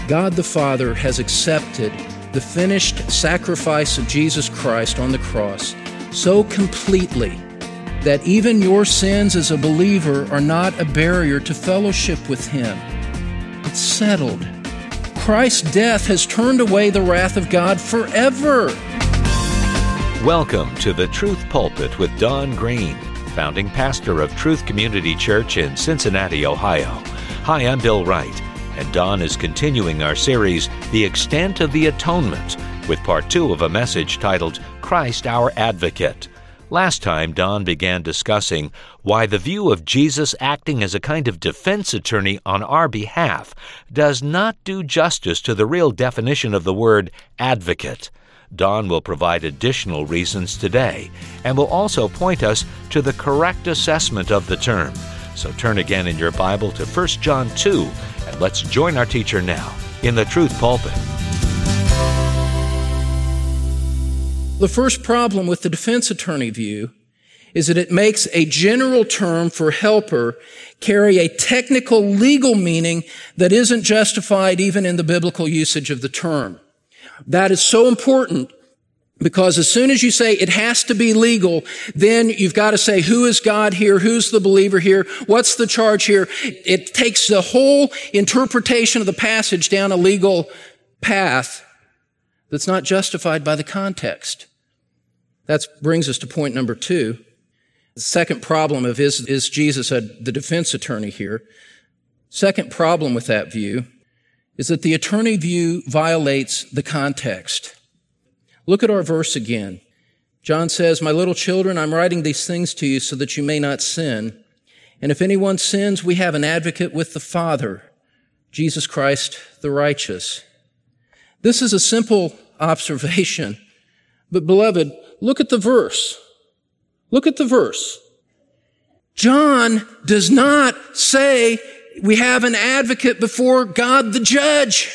God the Father has accepted the finished sacrifice of Jesus Christ on the cross so completely that even your sins as a believer are not a barrier to fellowship with Him. It's settled. Christ's death has turned away the wrath of God forever. Welcome to the Truth Pulpit with Don Green, founding pastor of Truth Community Church in Cincinnati, Ohio. Hi, I'm Bill Wright, and Don is continuing our series, The Extent of the Atonement, with part 2 of a message titled, Christ Our Advocate. Last time, Don began discussing why the view of Jesus acting as a kind of defense attorney on our behalf does not do justice to the real definition of the word advocate. Don will provide additional reasons today and will also point us to the correct assessment of the term. So turn again in your Bible to 1 John 2, and let's join our teacher now in the Truth Pulpit. The first problem with the defense attorney view is that it makes a general term for helper carry a technical legal meaning that isn't justified even in the biblical usage of the term. That is so important because as soon as you say it has to be legal, then you've got to say who is God here, who's the believer here, what's the charge here. It takes the whole interpretation of the passage down a legal path that's not justified by the context. That brings us to point number 2. The second problem of is Jesus the defense attorney here? Second problem with that view is that the attorney view violates the context. Look at our verse again. John says, "My little children, I'm writing these things to you so that you may not sin. And if anyone sins, we have an advocate with the Father, Jesus Christ the righteous." This is a simple observation, but beloved, look at the verse. Look at the verse. John does not say we have an advocate before God the judge.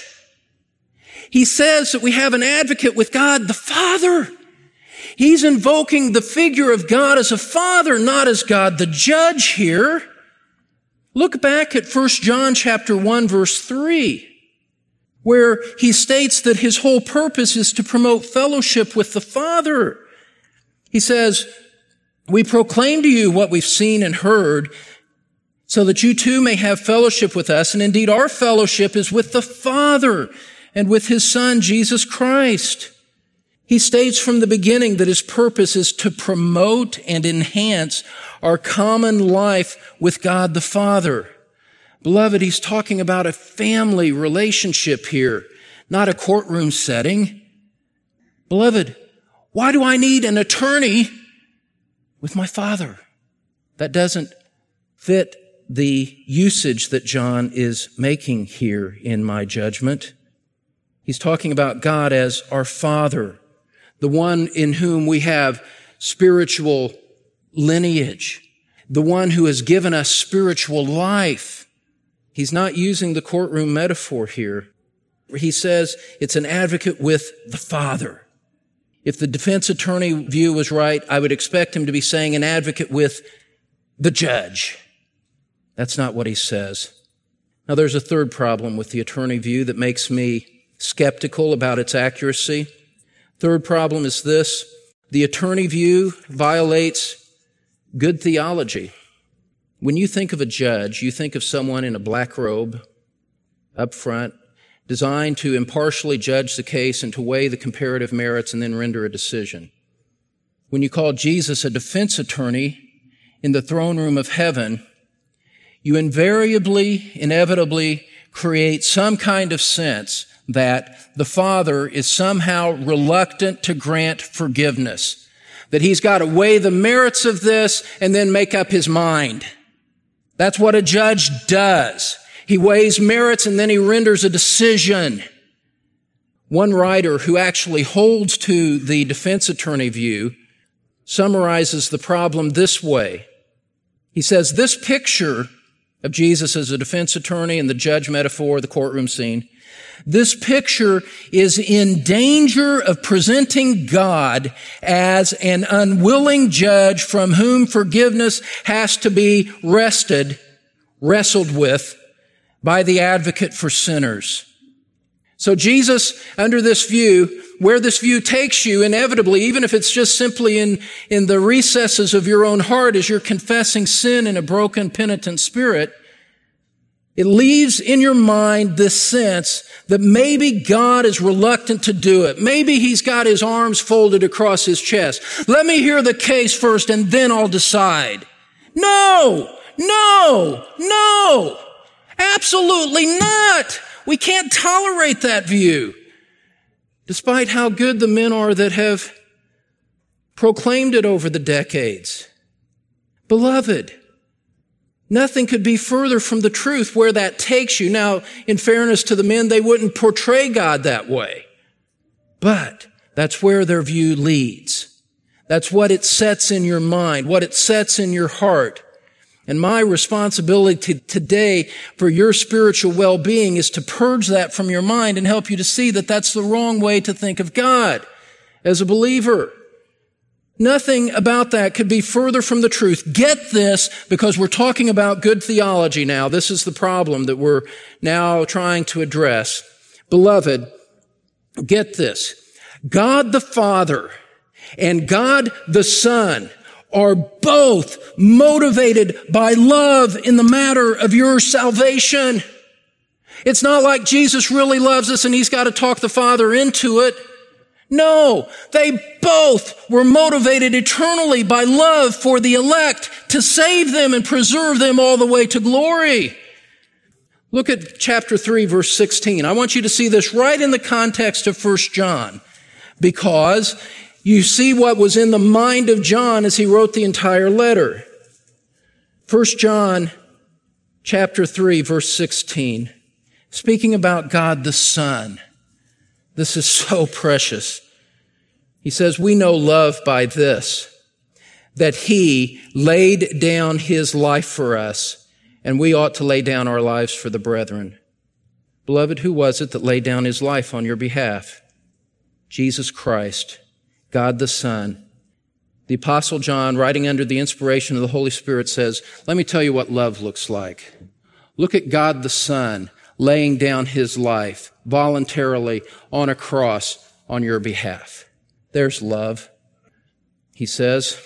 He says that we have an advocate with God the Father. He's invoking the figure of God as a father, not as God the judge here. Look back at 1 John chapter 1, verse 3. Where he states that his whole purpose is to promote fellowship with the Father. He says, "We proclaim to you what we've seen and heard, so that you too may have fellowship with us. And indeed, our fellowship is with the Father and with His Son, Jesus Christ." He states from the beginning that his purpose is to promote and enhance our common life with God the Father. Beloved, he's talking about a family relationship here, not a courtroom setting. Beloved, why do I need an attorney with my Father? That doesn't fit the usage that John is making here in my judgment. He's talking about God as our Father, the one in whom we have spiritual lineage, the one who has given us spiritual life. He's not using the courtroom metaphor here. He says it's an advocate with the Father. If the defense attorney view was right, I would expect him to be saying an advocate with the judge. That's not what he says. Now, there's a third problem with the attorney view that makes me skeptical about its accuracy. Third problem is this: the attorney view violates good theology. When you think of a judge, you think of someone in a black robe up front, designed to impartially judge the case and to weigh the comparative merits and then render a decision. When you call Jesus a defense attorney in the throne room of heaven, you inevitably create some kind of sense that the Father is somehow reluctant to grant forgiveness, that he's got to weigh the merits of this and then make up his mind. That's what a judge does. He weighs merits and then he renders a decision. One writer who actually holds to the defense attorney view summarizes the problem this way. He says, this picture of Jesus as a defense attorney and the judge metaphor, the courtroom scene, this picture is in danger of presenting God as an unwilling judge from whom forgiveness has to be wrestled with by the advocate for sinners. So Jesus, under this view, where this view takes you, inevitably, even if it's just simply in the recesses of your own heart as you're confessing sin in a broken, penitent spirit, it leaves in your mind this sense that maybe God is reluctant to do it. Maybe He's got His arms folded across His chest. Let me hear the case first and then I'll decide. No! No! No! Absolutely not! We can't tolerate that view, despite how good the men are that have proclaimed it over the decades. Beloved, nothing could be further from the truth where that takes you. Now, in fairness to the men, they wouldn't portray God that way. But that's where their view leads. That's what it sets in your mind, what it sets in your heart. And my responsibility today for your spiritual well-being is to purge that from your mind and help you to see that that's the wrong way to think of God as a believer. Nothing about that could be further from the truth. Get this, because we're talking about good theology now. This is the problem that we're now trying to address. Beloved, get this. God the Father and God the Son are both motivated by love in the matter of your salvation. It's not like Jesus really loves us and He's got to talk the Father into it. No, they both were motivated eternally by love for the elect to save them and preserve them all the way to glory. Look at chapter 3, verse 16. I want you to see this right in the context of 1 John, because you see what was in the mind of John as he wrote the entire letter. 1 John chapter 3, verse 16, speaking about God the Son. This is so precious. He says, we know love by this, that He laid down His life for us, and we ought to lay down our lives for the brethren. Beloved, who was it that laid down His life on your behalf? Jesus Christ, God the Son. The Apostle John, writing under the inspiration of the Holy Spirit, says, let me tell you what love looks like. Look at God the Son laying down His life voluntarily on a cross on your behalf. There's love. He says,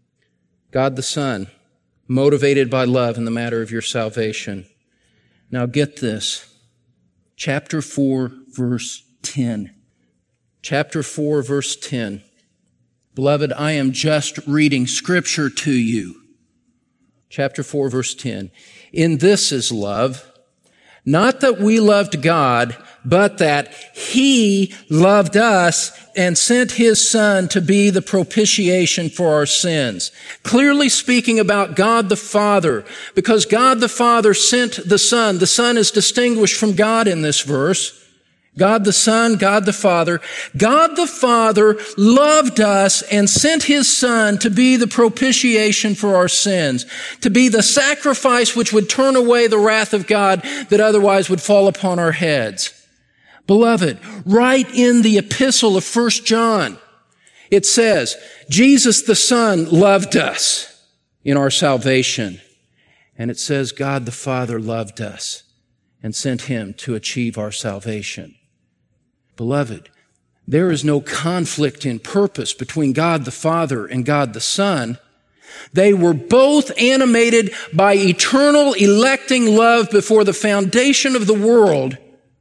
God the Son, motivated by love in the matter of your salvation. Now get this. Chapter 4, verse 10. Chapter 4, verse 10. Beloved, I am just reading Scripture to you. Chapter 4, verse 10. In this is love, not that we loved God, but that He loved us and sent His Son to be the propitiation for our sins. Clearly speaking about God the Father, because God the Father sent the Son. The Son is distinguished from God in this verse. God the Son, God the Father. God the Father loved us and sent His Son to be the propitiation for our sins, to be the sacrifice which would turn away the wrath of God that otherwise would fall upon our heads. Beloved, right in the epistle of 1 John, it says, Jesus the Son loved us in our salvation. And it says, God the Father loved us and sent Him to achieve our salvation. Beloved, there is no conflict in purpose between God the Father and God the Son. They were both animated by eternal electing love before the foundation of the world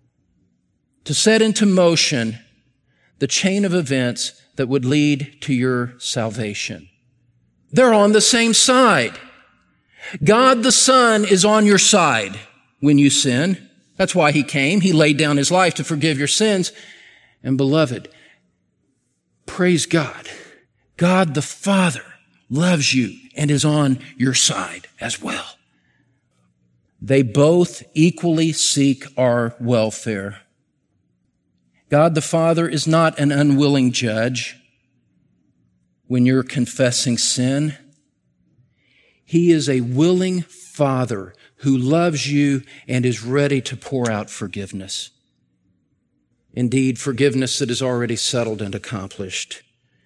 to set into motion the chain of events that would lead to your salvation. They're on the same side. God the Son is on your side when you sin. That's why He came. He laid down His life to forgive your sins. And beloved, praise God. God the Father loves you and is on your side as well. They both equally seek our welfare. God the Father is not an unwilling judge when you're confessing sin. He is a willing Father who loves you and is ready to pour out forgiveness. Indeed, forgiveness that is already settled and accomplished.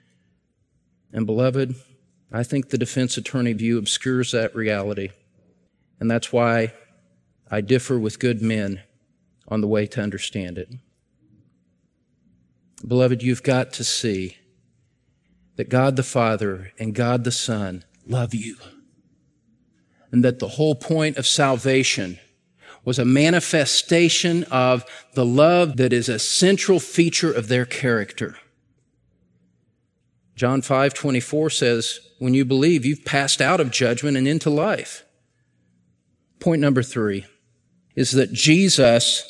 And beloved, I think the defense attorney view obscures that reality. And that's why I differ with good men on the way to understand it. Beloved, you've got to see that God the Father and God the Son love you, and that the whole point of salvation was a manifestation of the love that is a central feature of their character. John 5:24 says, when you believe, you've passed out of judgment and into life. Point number 3 is that Jesus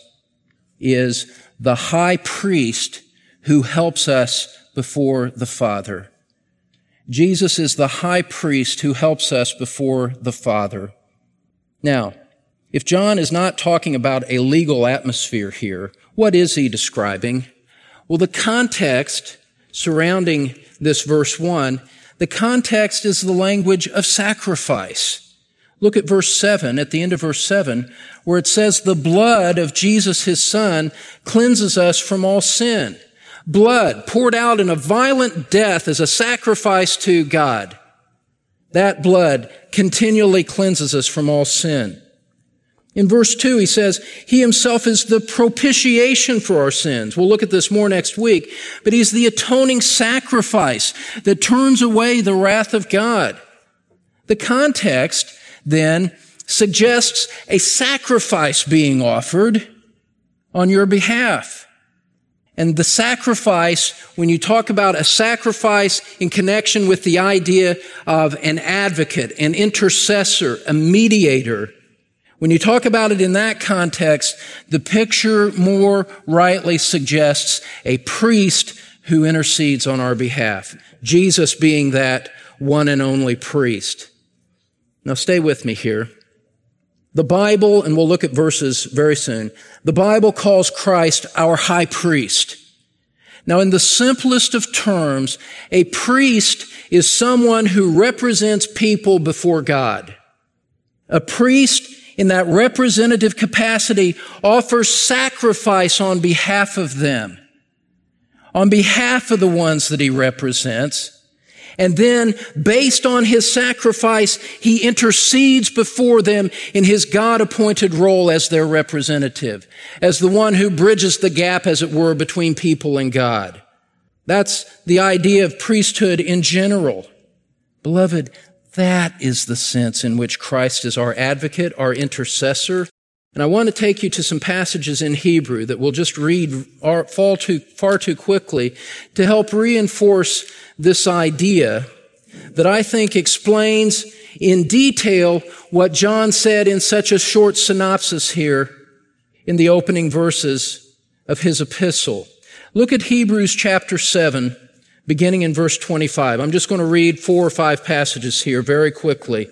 is the high priest who helps us before the Father. Jesus is the high priest who helps us before the Father. Now, if John is not talking about a legal atmosphere here, what is he describing? Well, the context surrounding this verse 1, the context is the language of sacrifice. Look at verse 7, at the end of verse 7, where it says, the blood of Jesus, his Son, cleanses us from all sin. Blood poured out in a violent death as a sacrifice to God. That blood continually cleanses us from all sin. In verse 2, he says, he himself is the propitiation for our sins. We'll look at this more next week, but he's the atoning sacrifice that turns away the wrath of God. The context then suggests a sacrifice being offered on your behalf. And the sacrifice, when you talk about a sacrifice in connection with the idea of an advocate, an intercessor, a mediator, when you talk about it in that context, the picture more rightly suggests a priest who intercedes on our behalf, Jesus being that one and only priest. Now stay with me here. The Bible, and we'll look at verses very soon, the Bible calls Christ our high priest. Now, in the simplest of terms, a priest is someone who represents people before God. A priest, in that representative capacity, offers sacrifice on behalf of them, on behalf of the ones that he represents. And then, based on his sacrifice, he intercedes before them in his God-appointed role as their representative, as the one who bridges the gap, as it were, between people and God. That's the idea of priesthood in general. Beloved, that is the sense in which Christ is our advocate, our intercessor. And I want to take you to some passages in Hebrew that we'll just read far too quickly to help reinforce this idea that I think explains in detail what John said in such a short synopsis here in the opening verses of his epistle. Look at Hebrews chapter 7, beginning in verse 25. I'm just going to read 4 or 5 passages here very quickly.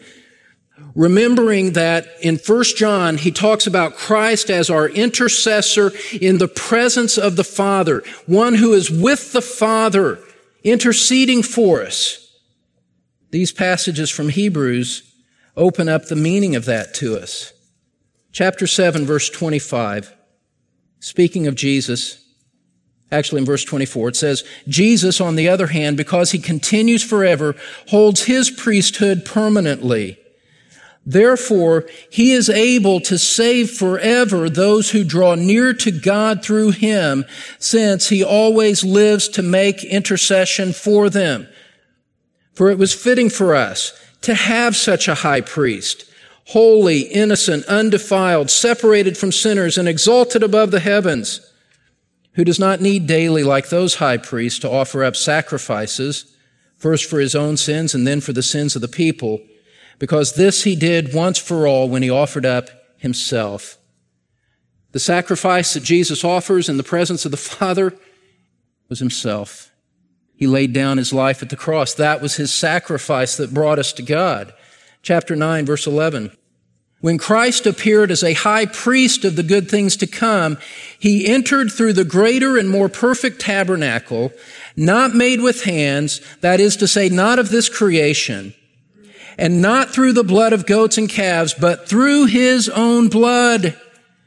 Remembering that in 1 John, he talks about Christ as our intercessor in the presence of the Father, one who is with the Father, interceding for us. These passages from Hebrews open up the meaning of that to us. Chapter 7, verse 25, speaking of Jesus, actually in verse 24, it says, Jesus, on the other hand, because he continues forever, holds his priesthood permanently. Therefore, he is able to save forever those who draw near to God through him, since he always lives to make intercession for them. For it was fitting for us to have such a high priest, holy, innocent, undefiled, separated from sinners, and exalted above the heavens, who does not need daily, like those high priests, to offer up sacrifices, first for his own sins and then for the sins of the people, because this he did once for all when he offered up himself. The sacrifice that Jesus offers in the presence of the Father was himself. He laid down his life at the cross. That was his sacrifice that brought us to God. Chapter 9, verse 11. When Christ appeared as a high priest of the good things to come, he entered through the greater and more perfect tabernacle, not made with hands, that is to say, not of this creation, and not through the blood of goats and calves, but through his own blood.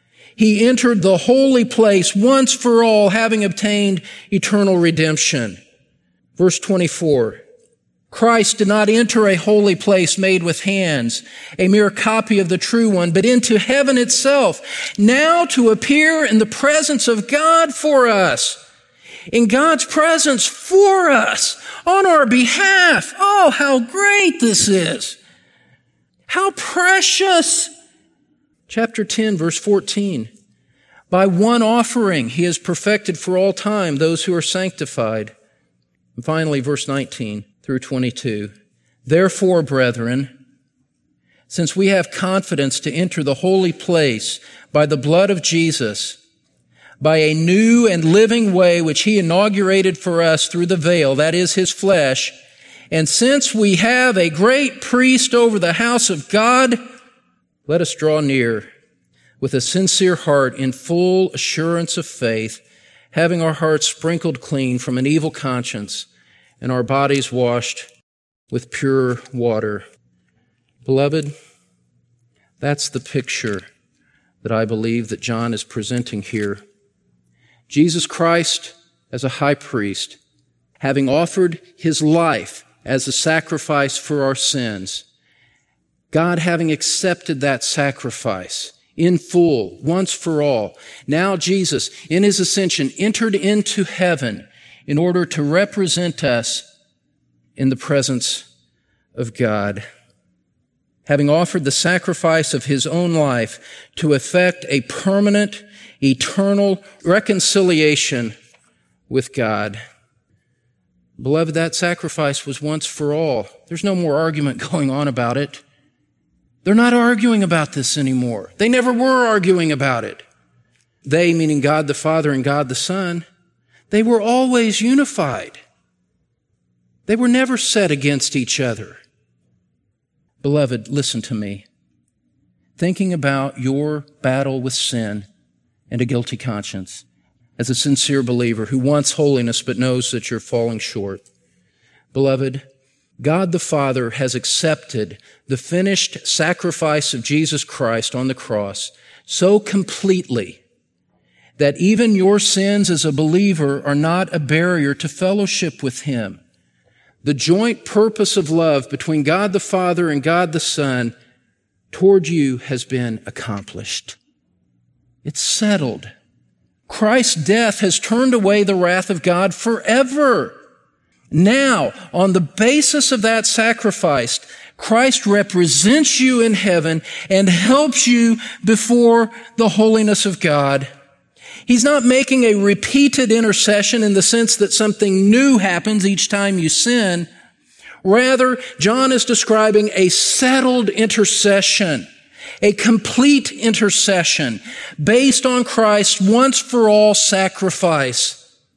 He entered the holy place once for all, having obtained eternal redemption. Verse 24, Christ did not enter a holy place made with hands, a mere copy of the true one, but into heaven itself, now to appear in the presence of God for us. in God's presence for us, on our behalf. Oh, how great this is. How precious. Chapter 10, verse 14. By one offering, he has perfected for all time those who are sanctified. And finally, verse 19 through 22. Therefore, brethren, since we have confidence to enter the holy place by the blood of Jesus, by a new and living way which he inaugurated for us through the veil, that is his flesh, and since we have a great priest over the house of God, let us draw near with a sincere heart in full assurance of faith, having our hearts sprinkled clean from an evil conscience and our bodies washed with pure water. Beloved, that's the picture that I believe that John is presenting here. Jesus Christ as a high priest, having offered his life as a sacrifice for our sins, God having accepted that sacrifice in full, once for all. Now Jesus, in his ascension, entered into heaven in order to represent us in the presence of God, having offered the sacrifice of his own life to effect a permanent, eternal reconciliation with God. Beloved, that sacrifice was once for all. There's no more argument going on about it. They're not arguing about this anymore. They never were arguing about it. They, meaning God the Father and God the Son, they were always unified. They were never set against each other. Beloved, listen to me. Thinking about your battle with sin and a guilty conscience, as a sincere believer who wants holiness but knows that you're falling short. Beloved, God the Father has accepted the finished sacrifice of Jesus Christ on the cross so completely that even your sins as a believer are not a barrier to fellowship with him. The joint purpose of love between God the Father and God the Son toward you has been accomplished. It's settled. Christ's death has turned away the wrath of God forever. Now, on the basis of that sacrifice, Christ represents you in heaven and helps you before the holiness of God. He's not making a repeated intercession in the sense that something new happens each time you sin. Rather, John is describing a settled intercession, a complete intercession based on Christ's once-for-all sacrifice.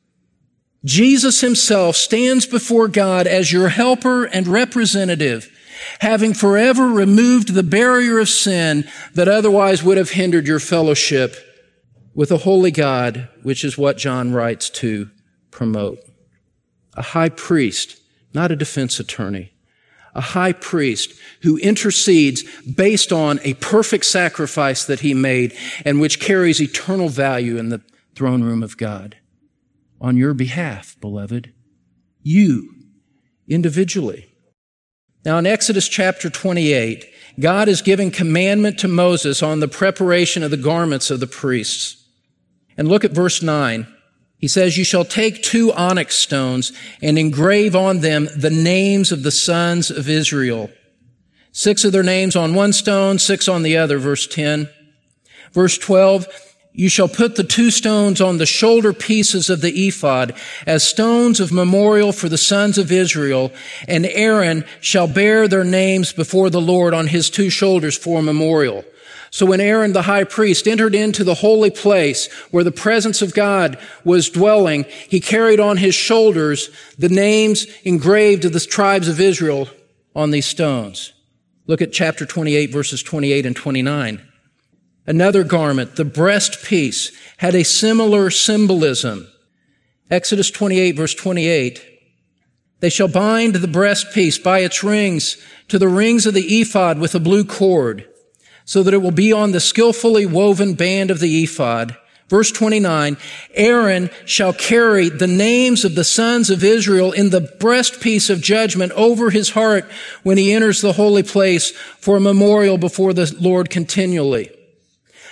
Jesus himself stands before God as your helper and representative, having forever removed the barrier of sin that otherwise would have hindered your fellowship with a holy God, which is what John writes to promote. A high priest, not a defense attorney. A high priest who intercedes based on a perfect sacrifice that he made and which carries eternal value in the throne room of God. On your behalf, beloved, you individually. Now in Exodus chapter 28, God is giving commandment to Moses on the preparation of the garments of the priests. And look at verse 9. He says, "You shall take 2 onyx stones and engrave on them the names of the sons of Israel. 6 of their names on one stone, 6 on the other," verse 10. Verse 12, "You shall put the 2 stones on the shoulder pieces of the ephod as stones of memorial for the sons of Israel, and Aaron shall bear their names before the Lord on his 2 shoulders for a memorial." So when Aaron the high priest entered into the holy place where the presence of God was dwelling, he carried on his shoulders the names engraved of the tribes of Israel on these stones. Look at chapter 28, verses 28 and 29. Another garment, the breastpiece, had a similar symbolism. Exodus 28, verse 28. "They shall bind the breastpiece by its rings to the rings of the ephod with a blue cord, so that it will be on the skillfully woven band of the ephod." Verse 29, "Aaron shall carry the names of the sons of Israel in the breastpiece of judgment over his heart when he enters the holy place for a memorial before the Lord continually."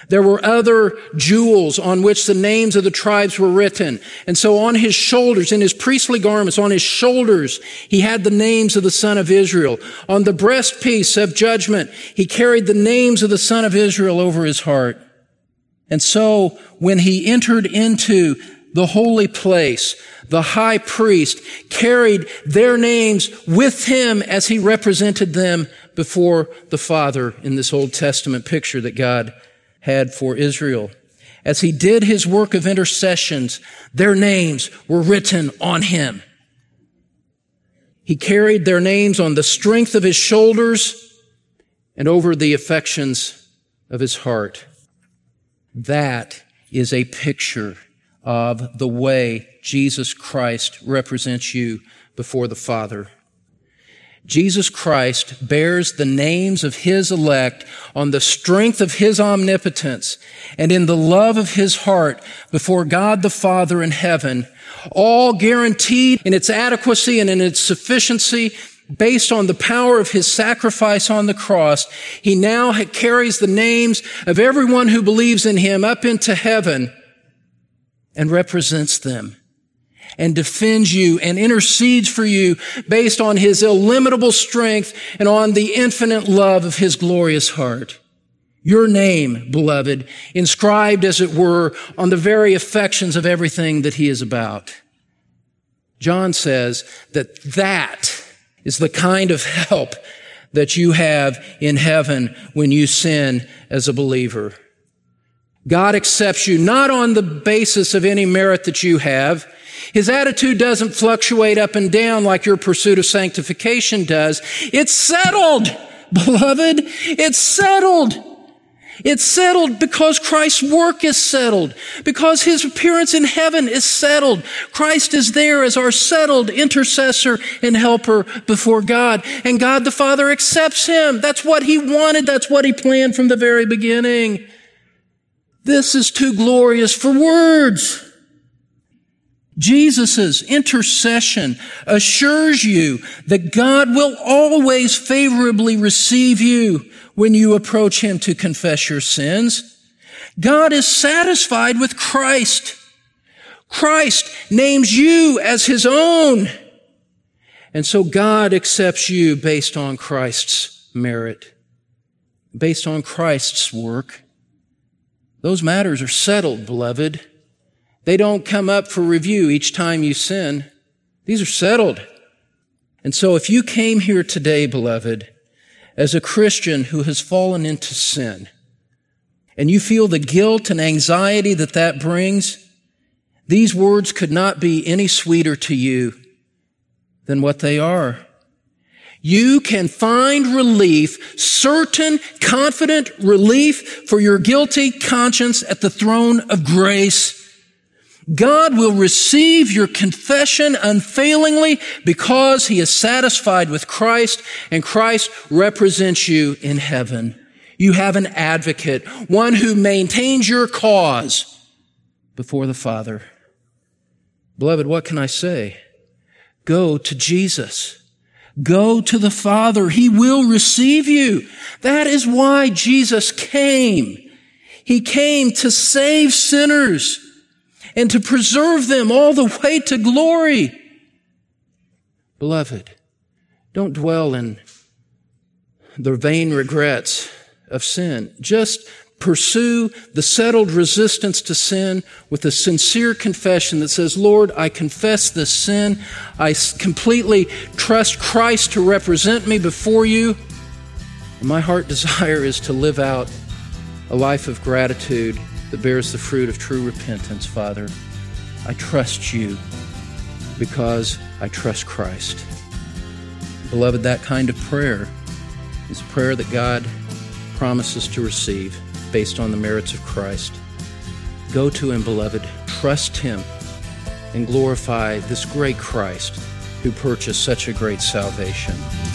There were other jewels on which the names of the tribes were written. And so on his shoulders, in his priestly garments, on his shoulders, he had the names of the son of Israel. On the breastpiece of judgment, he carried the names of the son of Israel over his heart. And so when he entered into the holy place, the high priest carried their names with him as he represented them before the Father in this Old Testament picture that God had for Israel. As he did his work of intercessions, their names were written on him. He carried their names on the strength of his shoulders and over the affections of his heart. That is a picture of the way Jesus Christ represents you before the Father. Jesus Christ bears the names of his elect on the strength of his omnipotence and in the love of his heart before God the Father in heaven, all guaranteed in its adequacy and in its sufficiency based on the power of his sacrifice on the cross. He now carries the names of everyone who believes in him up into heaven and represents them and defends you and intercedes for you based on his illimitable strength and on the infinite love of his glorious heart. Your name, beloved, inscribed as it were on the very affections of everything that he is about. John says that is the kind of help that you have in heaven when you sin as a believer. God accepts you not on the basis of any merit that you have. His attitude doesn't fluctuate up and down like your pursuit of sanctification does. It's settled, beloved. It's settled. It's settled because Christ's work is settled, because his appearance in heaven is settled. Christ is there as our settled intercessor and helper before God, and God the Father accepts him. That's what he wanted. That's what he planned from the very beginning. This is too glorious for words. Jesus' intercession assures you that God will always favorably receive you when you approach him to confess your sins. God is satisfied with Christ. Christ names you as his own. And so God accepts you based on Christ's merit, based on Christ's work. Those matters are settled, beloved. They don't come up for review each time you sin. These are settled. And so if you came here today, beloved, as a Christian who has fallen into sin, and you feel the guilt and anxiety that brings, these words could not be any sweeter to you than what they are. You can find relief, certain, confident relief for your guilty conscience at the throne of grace. God will receive your confession unfailingly because he is satisfied with Christ, and Christ represents you in heaven. You have an advocate, one who maintains your cause before the Father. Beloved, what can I say? Go to Jesus. Go to the Father. He will receive you. That is why Jesus came. He came to save sinners and to preserve them all the way to glory. Beloved, don't dwell in the vain regrets of sin. Just pursue the settled resistance to sin with a sincere confession that says, Lord, I confess this sin. I completely trust Christ to represent me before you. And my heart desire is to live out a life of gratitude that bears the fruit of true repentance, Father. I trust you because I trust Christ. Beloved, that kind of prayer is a prayer that God promises to receive based on the merits of Christ. Go to him, beloved. Trust him and glorify this great Christ who purchased such a great salvation.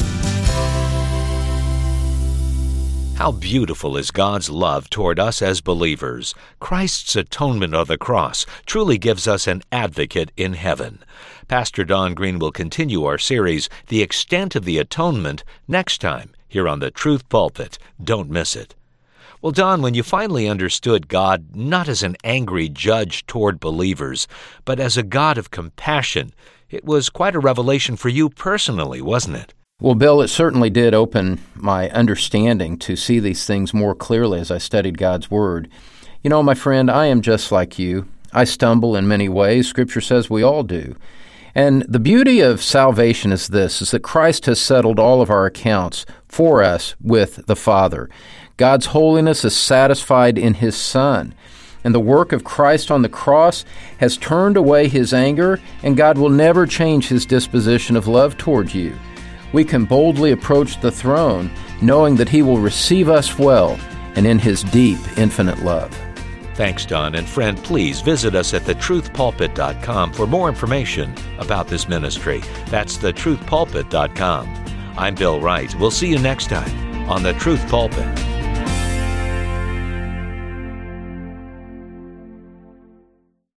How beautiful is God's love toward us as believers. Christ's atonement on the cross truly gives us an advocate in heaven. Pastor Don Green will continue our series, The Extent of the Atonement, next time here on the Truth Pulpit. Don't miss it. Well, Don, when you finally understood God not as an angry judge toward believers, but as a God of compassion, it was quite a revelation for you personally, wasn't it? Well, Bill, it certainly did open my understanding to see these things more clearly as I studied God's Word. You know, my friend, I am just like you. I stumble in many ways. Scripture says we all do. And the beauty of salvation is this, is that Christ has settled all of our accounts for us with the Father. God's holiness is satisfied in His Son. And the work of Christ on the cross has turned away His anger, and God will never change His disposition of love toward you. We can boldly approach the throne, knowing that He will receive us well and in His deep, infinite love. Thanks, Don. And friend, please visit us at thetruthpulpit.com for more information about this ministry. That's thetruthpulpit.com. I'm Bill Wright. We'll see you next time on The Truth Pulpit.